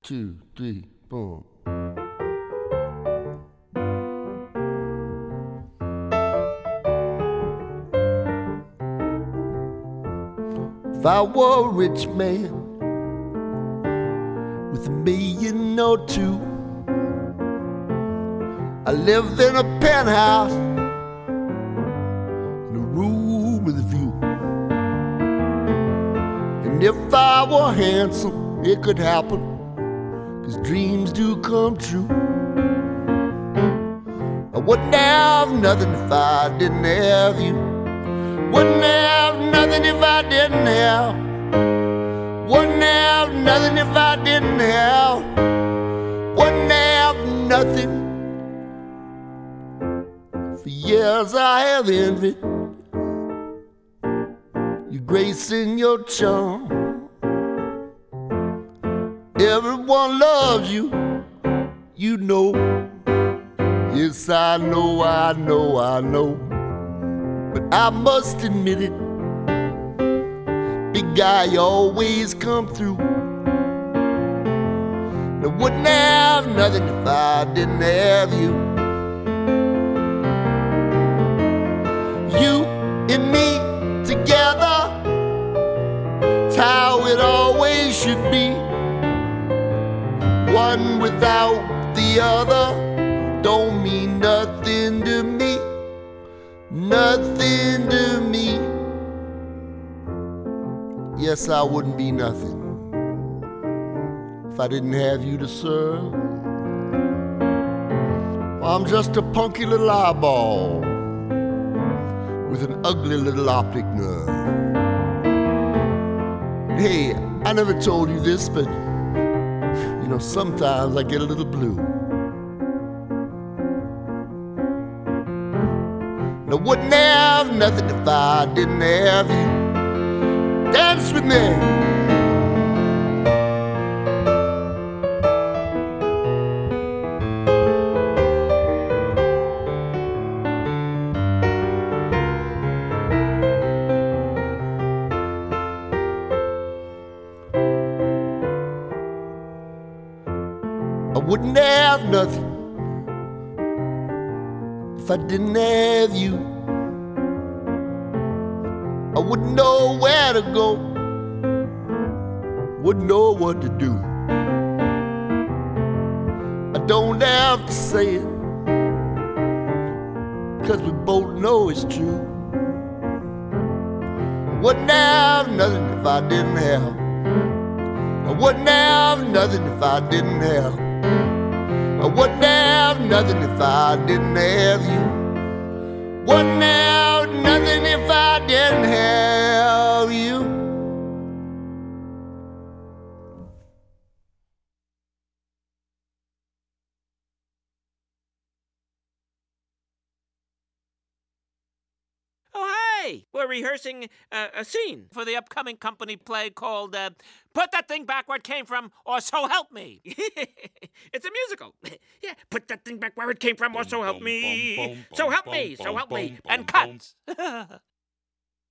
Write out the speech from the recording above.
2, 3, boom. If I were a rich man with $1 million or $2 million, I lived in a penthouse in a room with a view. And if I were handsome, it could happen, 'cause dreams do come true. I wouldn't have nothing if I didn't have you. Wouldn't have nothing if I didn't have. Wouldn't have nothing if I didn't have. Wouldn't have nothing. For years I have envied your grace and your charm. Everyone loves you, you know. Yes, I know, I know, I know. But I must admit it, big guy, you always come through. I wouldn't have nothing if I didn't have you. You and me together, it's how it always should be. One without the other don't mean nothing to me. Nothing to me. Yes, I wouldn't be nothing if I didn't have you to serve. I'm just a punky little eyeball with an ugly little optic nerve. Hey, I never told you this, but you know, sometimes I get a little blue. I wouldn't have nothing if I didn't have you. Dance with me. I wouldn't have nothing if I didn't have you. I wouldn't know where to go, wouldn't know what to do. I don't have to say it, 'cause we both know it's true. I wouldn't have nothing if I didn't have. I wouldn't have nothing if I didn't have. I wouldn't have nothing if I didn't have you. Wouldn't have nothing if I didn't have you. Oh, hey! We're rehearsing a scene for the upcoming company play called Put That Thing Back Where It Came From, or So Help Me. It's a musical. Yeah, put that thing back where it came from, or so help me. So help me, so help me. And cut.